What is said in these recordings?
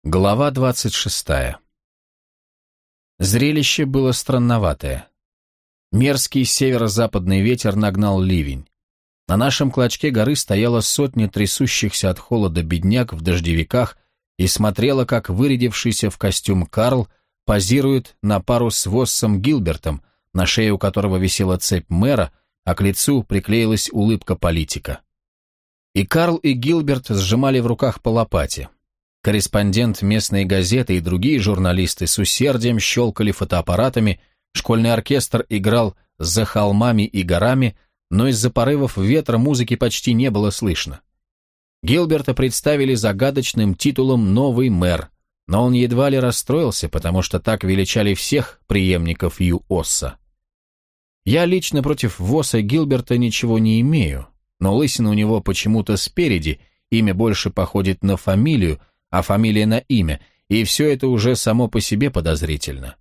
Глава 26. Зрелище было странноватое. Мерзкий северо-западный ветер нагнал ливень. На нашем клочке горы стояла сотня трясущихся от холода бедняк в дождевиках и смотрела, как вырядившийся в костюм Карл позирует на пару с Воссом Гилбертом, на шее у которого висела цепь мэра, а к лицу приклеилась улыбка политика. И Карл, и Гилберт сжимали в руках по лопате. Корреспондент местной газеты и другие журналисты с усердием щелкали фотоаппаратами, школьный оркестр играл «За холмами и горами», но из-за порывов ветра музыки почти не было слышно. Гилберта представили загадочным титулом «Новый мэр», но он едва ли расстроился, потому что так величали всех преемников Ю-Осса. Я лично против Восса Гилберта ничего не имею, но лысина у него почему-то спереди, имя больше походит на фамилию, а фамилия на имя, и все это уже само по себе подозрительно.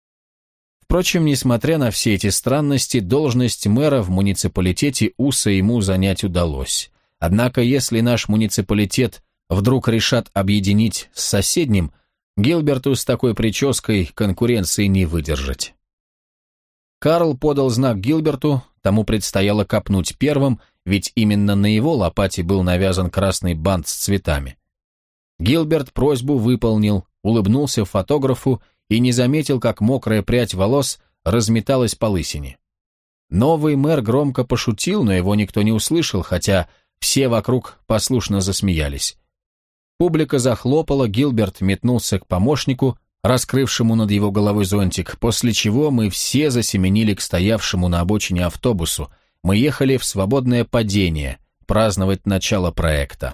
Впрочем, несмотря на все эти странности, должность мэра в муниципалитете Уса ему занять удалось. Однако, если наш муниципалитет вдруг решат объединить с соседним, Гилберту с такой прической конкуренции не выдержать. Карл подал знак Гилберту, тому предстояло копнуть первым, ведь именно на его лопате был навязан красный бант с цветами. Гилберт просьбу выполнил, улыбнулся фотографу и не заметил, как мокрая прядь волос разметалась по лысине. Новый мэр громко пошутил, но его никто не услышал, хотя все вокруг послушно засмеялись. Публика захлопала, Гилберт метнулся к помощнику, раскрывшему над его головой зонтик, после чего мы все засеменили к стоявшему на обочине автобусу. Мы ехали в свободное падение, праздновать начало проекта.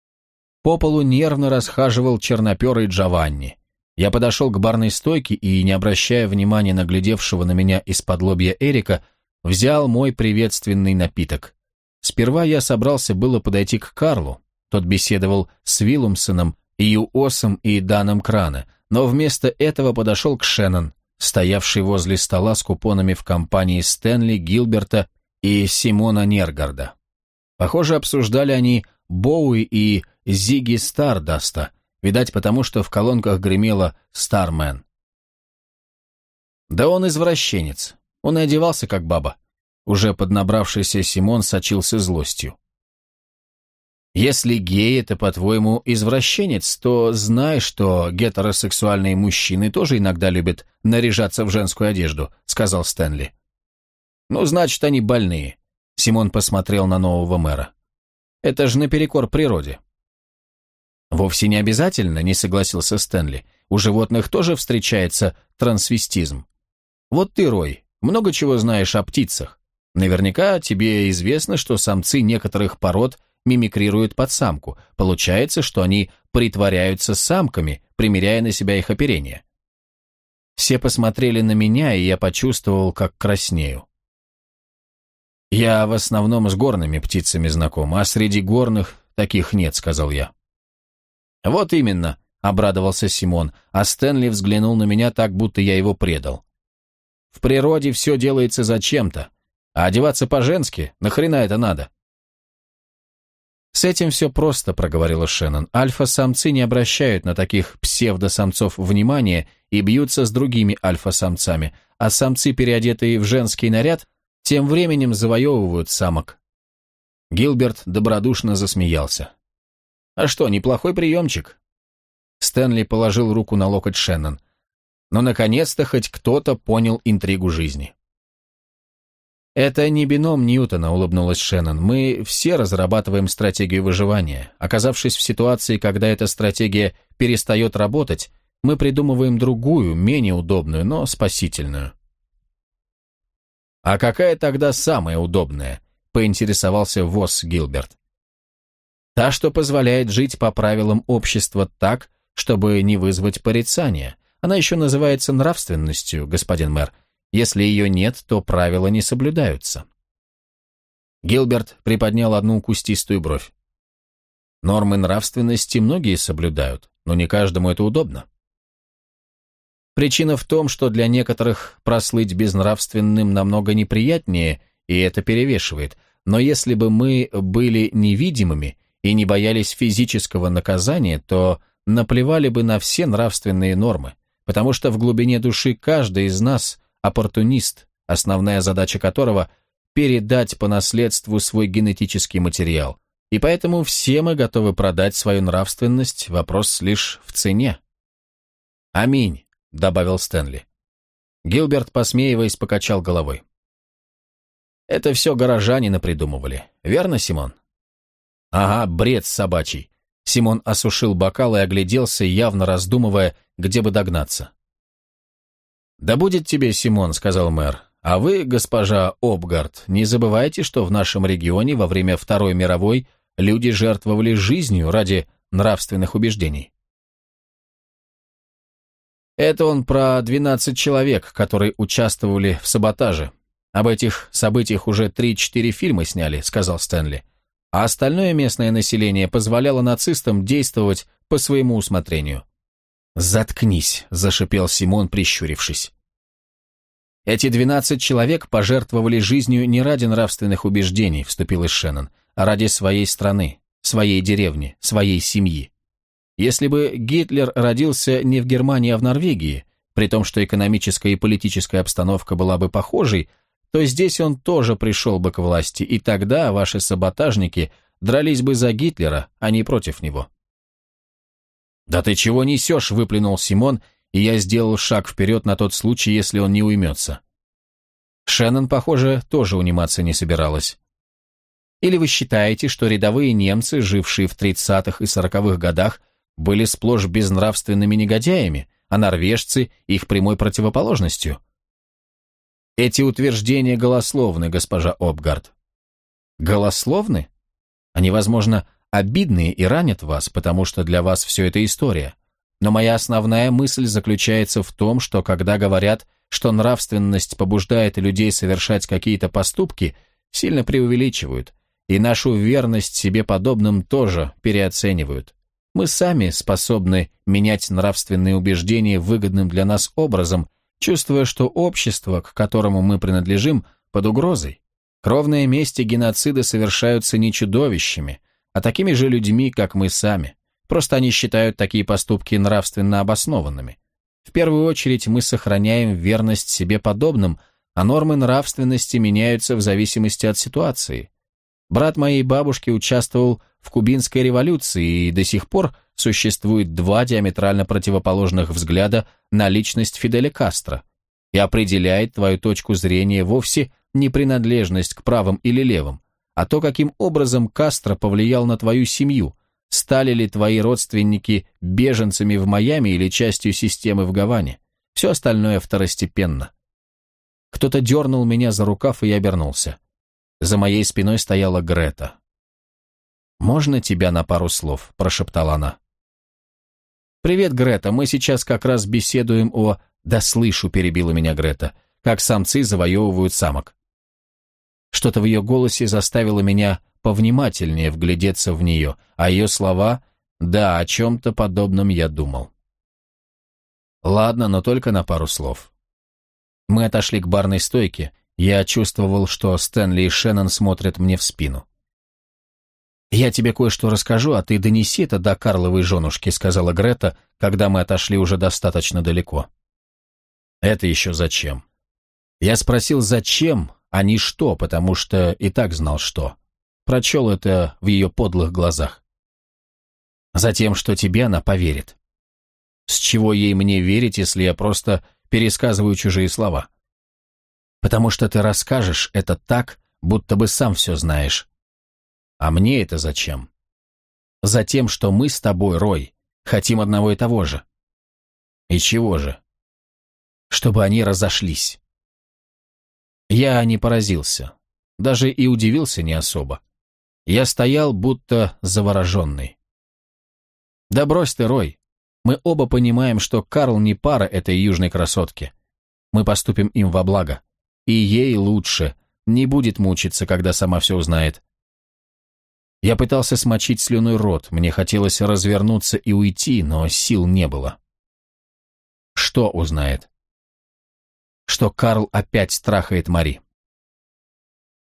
По полу нервно расхаживал черноперый Джованни. Я подошел к барной стойке и, не обращая внимания на глядевшего на меня из-под лобья Эрика, взял мой приветственный напиток. Сперва я собрался было подойти к Карлу, тот беседовал с Виллумсоном, Ю-Оссом и Даном Крана, но вместо этого подошел к Шеннон, стоявшей возле стола с купонами в компании Стэнли, Гилберта и Симона Нергарда. Похоже, обсуждали они Боуи и Зигги Стардаста, видать потому, что в колонках гремело «Стармен». Да он извращенец, он и одевался как баба. Уже поднабравшийся Симон сочился злостью. Если гей — это, по-твоему, извращенец, то знай, что гетеросексуальные мужчины тоже иногда любят наряжаться в женскую одежду, сказал Стэнли. Ну, значит, они больные. Симон посмотрел на нового мэра. Это же наперекор природе. Вовсе не обязательно, не согласился Стэнли. У животных тоже встречается трансвестизм. Вот ты, Рой, много чего знаешь о птицах. Наверняка тебе известно, что самцы некоторых пород мимикрируют под самку. Получается, что они притворяются самками, примеряя на себя их оперение. Все посмотрели на меня, и я почувствовал, как краснею. «Я в основном с горными птицами знаком, а среди горных таких нет», — сказал я. «Вот именно», — обрадовался Симон, а Стэнли взглянул на меня так, будто я его предал. «В природе все делается зачем-то, а одеваться по-женски, нахрена это надо?» «С этим все просто», — проговорила Шеннон. «Альфа-самцы не обращают на таких псевдосамцов внимания и бьются с другими альфа-самцами, а самцы, переодетые в женский наряд, тем временем завоевывают самок». Гилберт добродушно засмеялся. «А что, неплохой приемчик?» Стэнли положил руку на локоть Шеннон. Но наконец-то хоть кто-то понял интригу жизни. «Это не бином Ньютона», — улыбнулась Шеннон. «Мы все разрабатываем стратегию выживания. Оказавшись в ситуации, когда эта стратегия перестает работать, мы придумываем другую, менее удобную, но спасительную». «А какая тогда самая удобная?» — поинтересовался Восс Гилберт. «Та, что позволяет жить по правилам общества так, чтобы не вызвать порицания. Она еще называется нравственностью, господин мэр. Если ее нет, то правила не соблюдаются». Гилберт приподнял одну кустистую бровь. «Нормы нравственности многие соблюдают, но не каждому это удобно». «Причина в том, что для некоторых прослыть безнравственным намного неприятнее, и это перевешивает. Но если бы мы были невидимыми и не боялись физического наказания, то наплевали бы на все нравственные нормы, потому что в глубине души каждый из нас оппортунист, основная задача которого – передать по наследству свой генетический материал. И поэтому все мы готовы продать свою нравственность, вопрос лишь в цене. «Аминь», — добавил Стэнли. Гилберт, посмеиваясь, покачал головой. «Это все горожане напридумывали, верно, Симон?» «Ага, бред собачий». Симон осушил бокал и огляделся, явно раздумывая, где бы догнаться. «Да будет тебе, Симон», — сказал мэр. «А вы, госпожа Обгард, не забывайте, что в нашем регионе во время Второй мировой люди жертвовали жизнью ради нравственных убеждений». «Это он про 12 человек, которые участвовали в саботаже. Об этих событиях уже 3-4 фильма сняли», — сказал Стэнли. «А остальное местное население позволяло нацистам действовать по своему усмотрению». «Заткнись», — зашипел Симон, прищурившись. «Эти 12 человек пожертвовали жизнью не ради нравственных убеждений», — вступил Шеннон, «а ради своей страны, своей деревни, своей семьи. Если бы Гитлер родился не в Германии, а в Норвегии, при том, что экономическая и политическая обстановка была бы похожей, то здесь он тоже пришел бы к власти, и тогда ваши саботажники дрались бы за Гитлера, а не против него». «Да ты чего несешь?» — выплюнул Симон, и я сделал шаг вперед на тот случай, если он не уймется. Шеннон, похоже, тоже униматься не собиралась. «Или вы считаете, что рядовые немцы, жившие в 30-х и 40-х годах, были сплошь безнравственными негодяями, а норвежцы — их прямой противоположностью?» «Эти утверждения голословны, госпожа Обгард». «Голословны? Они, возможно, обидные и ранят вас, потому что для вас все это история. Но моя основная мысль заключается в том, что когда говорят, что нравственность побуждает людей совершать какие-то поступки, сильно преувеличивают, и нашу верность себе подобным тоже переоценивают. Мы сами способны менять нравственные убеждения выгодным для нас образом, чувствуя, что общество, к которому мы принадлежим, под угрозой. Кровные мести геноцида совершаются не чудовищами, а такими же людьми, как мы сами. Просто они считают такие поступки нравственно обоснованными. В первую очередь мы сохраняем верность себе подобным, а нормы нравственности меняются в зависимости от ситуации. Брат моей бабушки участвовал в Кубинской революции, и до сих пор существует два диаметрально противоположных взгляда на личность Фиделя Кастро, и определяет твою точку зрения вовсе не принадлежность к правым или левым, а то, каким образом Кастро повлиял на твою семью, стали ли твои родственники беженцами в Майами или частью системы в Гаване. Все остальное второстепенно. Кто-то дернул меня за рукав, и я обернулся. За моей спиной стояла Грета. «Можно тебя на пару слов?» – прошептала она. «Привет, Грета, мы сейчас как раз беседуем о...» «Да слышу», – перебила меня Грета, – «как самцы завоевывают самок». Что-то в ее голосе заставило меня повнимательнее вглядеться в нее, а ее слова «да, о чем-то подобном я думал». Ладно, но только на пару слов. Мы отошли к барной стойке, я чувствовал, что Стэнли и Шеннон смотрят мне в спину. «Я тебе кое-что расскажу, а ты донеси это до Карловой женушки», — сказала Грета, когда мы отошли уже достаточно далеко. «Это еще зачем?» Я спросил, зачем, а не что, потому что и так знал, что. Прочел это в ее подлых глазах. «Затем, что тебе она поверит». «С чего ей мне верить, если я просто пересказываю чужие слова?» «Потому что ты расскажешь это так, будто бы сам все знаешь». «А мне это зачем?» «Затем, что мы с тобой, Рой, хотим одного и того же». «И чего же?» «Чтобы они разошлись». Я не поразился, даже и удивился не особо. Я стоял, будто завороженный. «Да брось ты, Рой, мы оба понимаем, что Карл не пара этой южной красотке. Мы поступим им во благо. И ей лучше, не будет мучиться, когда сама все узнает». Я пытался смочить слюной рот, мне хотелось развернуться и уйти, но сил не было. Что узнает? Что Карл опять трахает Мари.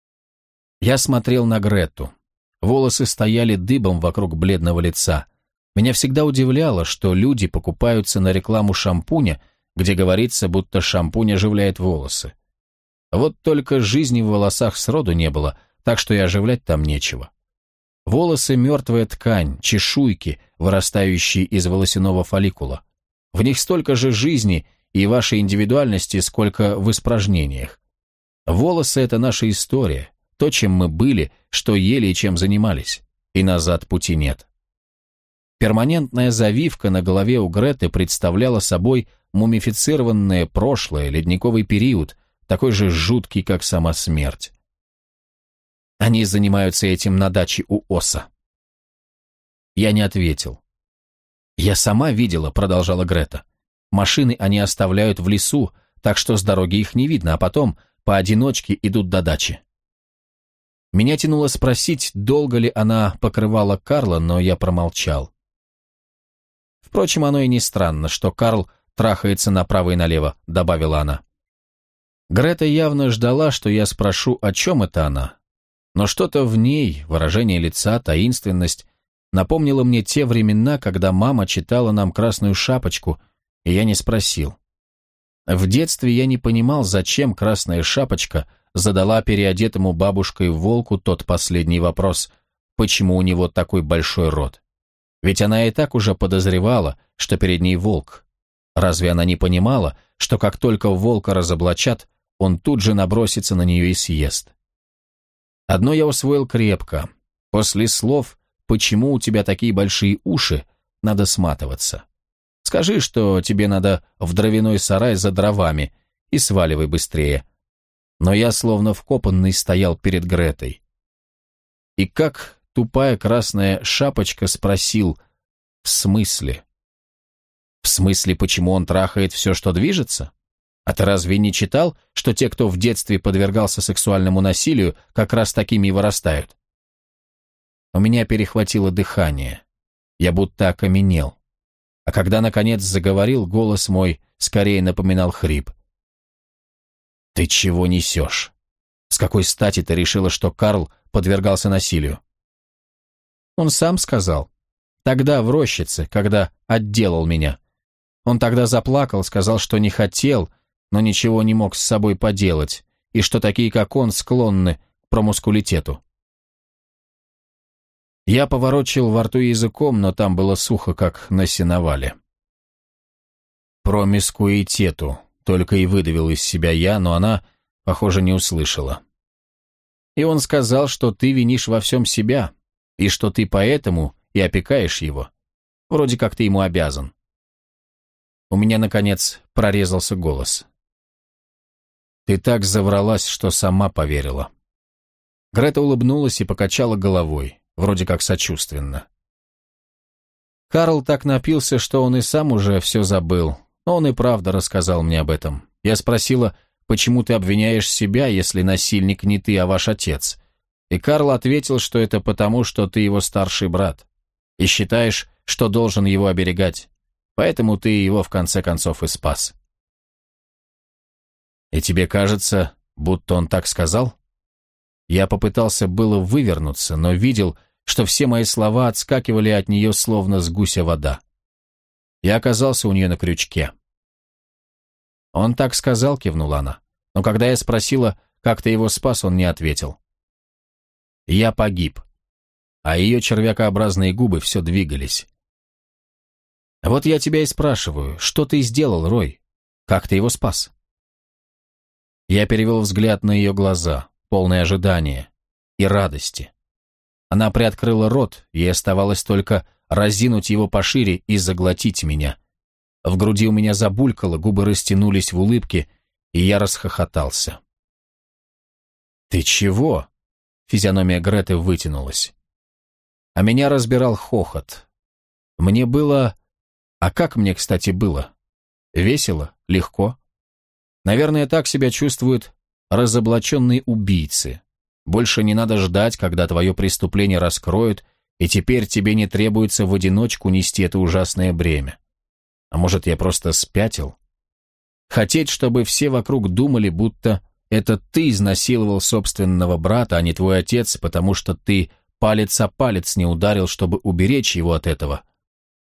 Я смотрел на Гретту. Волосы стояли дыбом вокруг бледного лица. Меня всегда удивляло, что люди покупаются на рекламу шампуня, где говорится, будто шампунь оживляет волосы. Вот только жизни в волосах сроду не было, так что и оживлять там нечего. Волосы — мертвая ткань, чешуйки, вырастающие из волосяного фолликула. В них столько же жизни и вашей индивидуальности, сколько в испражнениях. Волосы — это наша история, то, чем мы были, что ели и чем занимались, и назад пути нет. Перманентная завивка на голове у Греты представляла собой мумифицированное прошлое, ледниковый период, такой же жуткий, как сама смерть. Они занимаются этим на даче у Оса. Я не ответил. «Я сама видела», — продолжала Грета. «Машины они оставляют в лесу, так что с дороги их не видно, а потом поодиночке идут до дачи». Меня тянуло спросить, долго ли она покрывала Карла, но я промолчал. Впрочем, оно и не странно, что Карл трахается направо и налево, добавила она. Грета явно ждала, что я спрошу, о чем это она. Но что-то в ней, выражение лица, таинственность, напомнило мне те времена, когда мама читала нам «Красную шапочку», и я не спросил. В детстве я не понимал, зачем Красная Шапочка задала переодетому бабушкой волку тот последний вопрос, почему у него такой большой рот. Ведь она и так уже подозревала, что перед ней волк. Разве она не понимала, что как только волка разоблачат, он тут же набросится на нее и съест? Одно я усвоил крепко. После слов «почему у тебя такие большие уши» надо сматываться. Скажи, что тебе надо в дровяной сарай за дровами, и сваливай быстрее. Но я словно вкопанный стоял перед Гретой. И как тупая Красная Шапочка спросил: «В смысле?» «В смысле, почему он трахает все, что движется? А ты разве не читал, что те, кто в детстве подвергался сексуальному насилию, как раз такими и вырастают?» У меня перехватило дыхание. Я будто окаменел. А когда, наконец, заговорил, голос мой скорее напоминал хрип. «Ты чего несешь? С какой стати ты решила, что Карл подвергался насилию?» Он сам сказал. Тогда в рощице, когда отделал меня. Он тогда заплакал, сказал, что не хотел, но ничего не мог с собой поделать, и что такие, как он, склонны к промускулитету. Я поворочил во рту языком, но там было сухо, как на сеновале. «Промискуитету», — только и выдавил из себя я, но она, похоже, не услышала. И он сказал, что ты винишь во всем себя, и что ты поэтому и опекаешь его. Вроде как ты ему обязан. У меня, наконец, прорезался голос. Ты так завралась, что сама поверила. Грета улыбнулась и покачала головой, вроде как сочувственно. Карл так напился, что он и сам уже все забыл, но он и правда рассказал мне об этом. Я спросила, почему ты обвиняешь себя, если насильник не ты, а ваш отец? И Карл ответил, что это потому, что ты его старший брат, и считаешь, что должен его оберегать, поэтому ты его в конце концов и спас. И тебе кажется, будто он так сказал? Я попытался было вывернуться, но видел, что все мои слова отскакивали от нее, словно с гуся вода. Я оказался у нее на крючке. «Он так сказал», — кивнула она. Но когда я спросила, как ты его спас, он не ответил. Я погиб, а ее червякообразные губы все двигались. Вот я тебя и спрашиваю, что ты сделал, Рой? Как ты его спас? Я перевел взгляд на ее глаза, полное ожидания и радости. Она приоткрыла рот, ей оставалось только разинуть его пошире и заглотить меня. В груди у меня забулькало, губы растянулись в улыбке, и я расхохотался. «Ты чего?» — физиономия Греты вытянулась. А меня разбирал хохот. Мне было... А как мне, кстати, было? Весело? Легко? Наверное, так себя чувствуют разоблаченные убийцы. Больше не надо ждать, когда твое преступление раскроют, и теперь тебе не требуется в одиночку нести это ужасное бремя. А может, я просто спятил? Хотеть, чтобы все вокруг думали, будто это ты изнасиловал собственного брата, а не твой отец, потому что ты палец о палец не ударил, чтобы уберечь его от этого.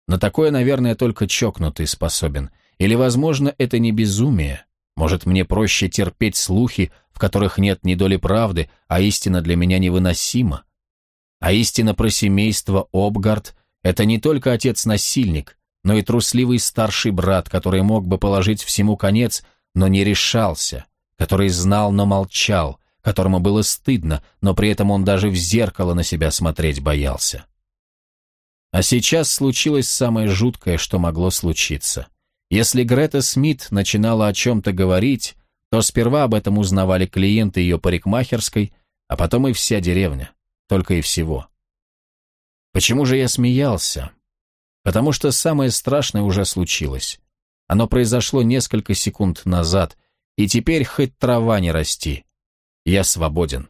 На такое, наверное, только чокнутый способен. Или, возможно, это не безумие. Может, мне проще терпеть слухи, в которых нет ни доли правды, а истина для меня невыносима. А истина про семейство Обгард — это не только отец-насильник, но и трусливый старший брат, который мог бы положить всему конец, но не решался, который знал, но молчал, которому было стыдно, но при этом он даже в зеркало на себя смотреть боялся. А сейчас случилось самое жуткое, что могло случиться. Если Грета Смит начинала о чем-то говорить, то сперва об этом узнавали клиенты ее парикмахерской, а потом и вся деревня. Только и всего. Почему же я смеялся? Потому что самое страшное уже случилось. Оно произошло несколько секунд назад, и теперь хоть трава не расти. Я свободен.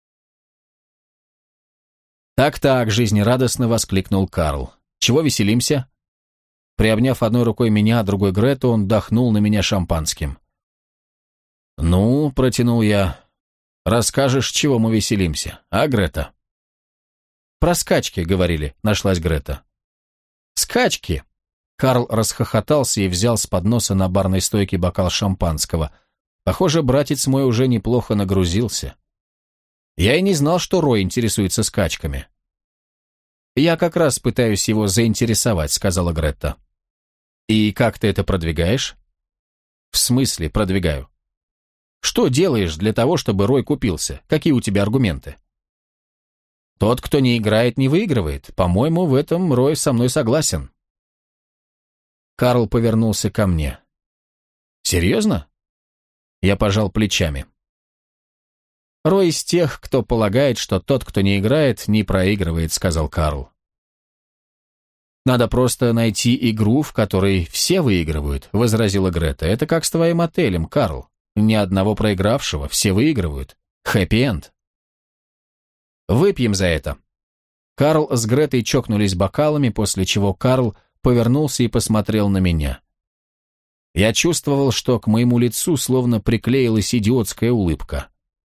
«Так-так», — жизнерадостно воскликнул Карл. «Чего веселимся?» Приобняв одной рукой меня, а другой Грету, он дохнул на меня шампанским. «Ну», — протянул я, — «расскажешь, чего мы веселимся, а, Грета?» «Про скачки, — говорили, — нашлась Грета». «Скачки!» Карл расхохотался и взял с подноса на барной стойке бокал шампанского. Похоже, братец мой уже неплохо нагрузился. Я и не знал, что Рой интересуется скачками. «Я как раз пытаюсь его заинтересовать», — сказала Гретта. «И как ты это продвигаешь?» «В смысле продвигаю?» «Что делаешь для того, чтобы Рой купился? Какие у тебя аргументы?» «Тот, кто не играет, не выигрывает. По-моему, в этом Рой со мной согласен». Карл повернулся ко мне. «Серьезно?» Я пожал плечами. «Рой из тех, кто полагает, что тот, кто не играет, не проигрывает», — сказал Карл. «Надо просто найти игру, в которой все выигрывают», — возразила Грета. «Это как с твоим отелем, Карл. Ни одного проигравшего, все выигрывают. Хэппи-энд». «Выпьем за это». Карл с Гретой чокнулись бокалами, после чего Карл повернулся и посмотрел на меня. Я чувствовал, что к моему лицу словно приклеилась идиотская улыбка.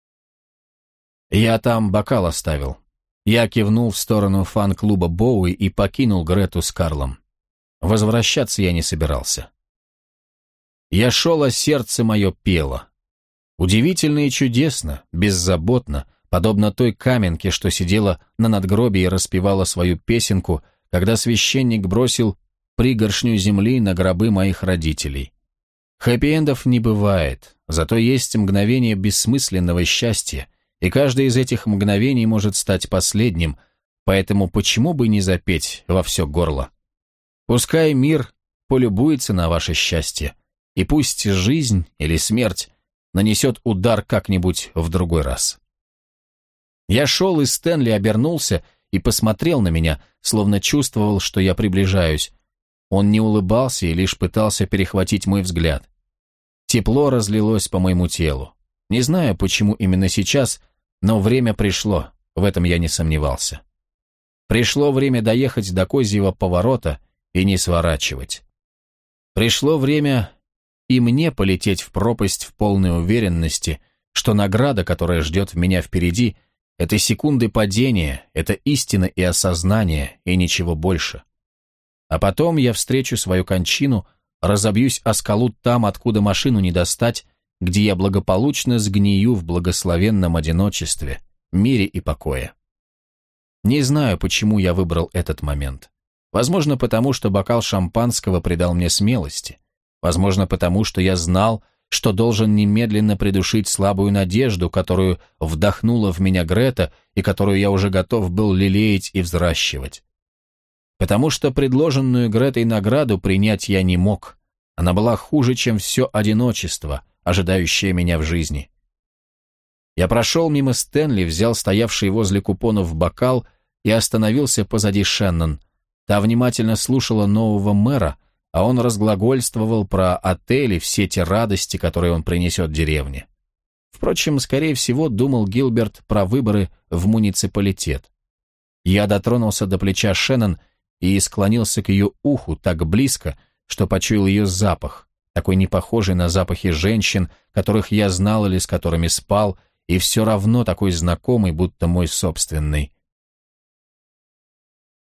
«Я там бокал оставил». Я кивнул в сторону фан-клуба Боуи и покинул Грету с Карлом. Возвращаться я не собирался. Я шел, а сердце мое пело. Удивительно и чудесно, беззаботно, подобно той каменке, что сидела на надгробии и распевала свою песенку, когда священник бросил пригоршню земли на гробы моих родителей. Хэппи-эндов не бывает, зато есть мгновение бессмысленного счастья, и каждое из этих мгновений может стать последним, поэтому почему бы не запеть во все горло? Пускай мир полюбуется на ваше счастье, и пусть жизнь или смерть нанесет удар как-нибудь в другой раз. Я шел, и Стэнли обернулся и посмотрел на меня, словно чувствовал, что я приближаюсь. Он не улыбался и лишь пытался перехватить мой взгляд. Тепло разлилось по моему телу. Не знаю, почему именно сейчас, но время пришло, в этом я не сомневался. Пришло время доехать до козьего поворота и не сворачивать. Пришло время и мне полететь в пропасть в полной уверенности, что награда, которая ждет меня впереди, это секунды падения, это истина и осознание, и ничего больше. А потом я встречу свою кончину, разобьюсь о скалу там, откуда машину не достать, где я благополучно сгнию в благословенном одиночестве, мире и покое. Не знаю, почему я выбрал этот момент. Возможно, потому что бокал шампанского придал мне смелости. Возможно, потому что я знал, что должен немедленно придушить слабую надежду, которую вдохнула в меня Грета и которую я уже готов был лелеять и взращивать. Потому что предложенную Гретой награду принять я не мог. Она была хуже, чем все одиночество, ожидающее меня в жизни. Я прошел мимо Стэнли, взял стоявший возле купонов бокал и остановился позади Шеннон. Та внимательно слушала нового мэра, а он разглагольствовал про отель и все те радости, которые он принесет деревне. Впрочем, скорее всего, думал Гилберт про выборы в муниципалитет. Я дотронулся до плеча Шеннон и склонился к ее уху так близко, что почуял ее запах, такой не похожий на запахи женщин, которых я знал или с которыми спал, и все равно такой знакомый, будто мой собственный.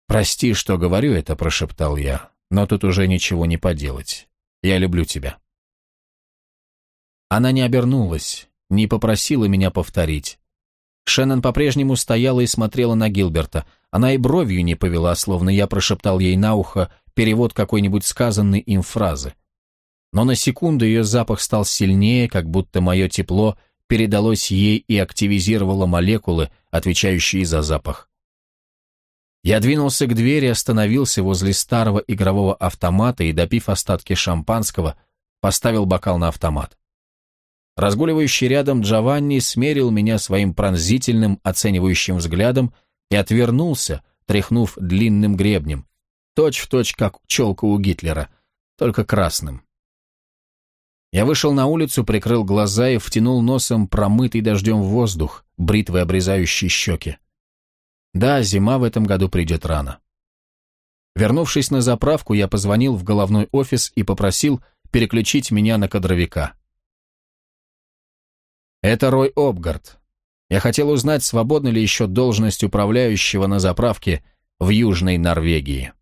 «Прости, что говорю это», — прошептал я, «но тут уже ничего не поделать. Я люблю тебя». Она не обернулась, не попросила меня повторить. Шеннон по-прежнему стояла и смотрела на Гилберта. Она и бровью не повела, словно я прошептал ей на ухо перевод какой-нибудь сказанной им фразы. Но на секунду ее запах стал сильнее, как будто мое тепло передалось ей и активизировало молекулы, отвечающие за запах. Я двинулся к двери, остановился возле старого игрового автомата и, допив остатки шампанского, поставил бокал на автомат. Разгуливающий рядом Джованни смерил меня своим пронзительным, оценивающим взглядом и отвернулся, тряхнув длинным гребнем, точь-в-точь, как челка у Гитлера, только красным. Я вышел на улицу, прикрыл глаза и втянул носом промытый дождем воздух, бритвой обрезающий щеки. Да, зима в этом году придет рано. Вернувшись на заправку, я позвонил в головной офис и попросил переключить меня на кадровика. «Это Рой Обгард. Я хотел узнать, свободна ли еще должность управляющего на заправке в Южной Норвегии».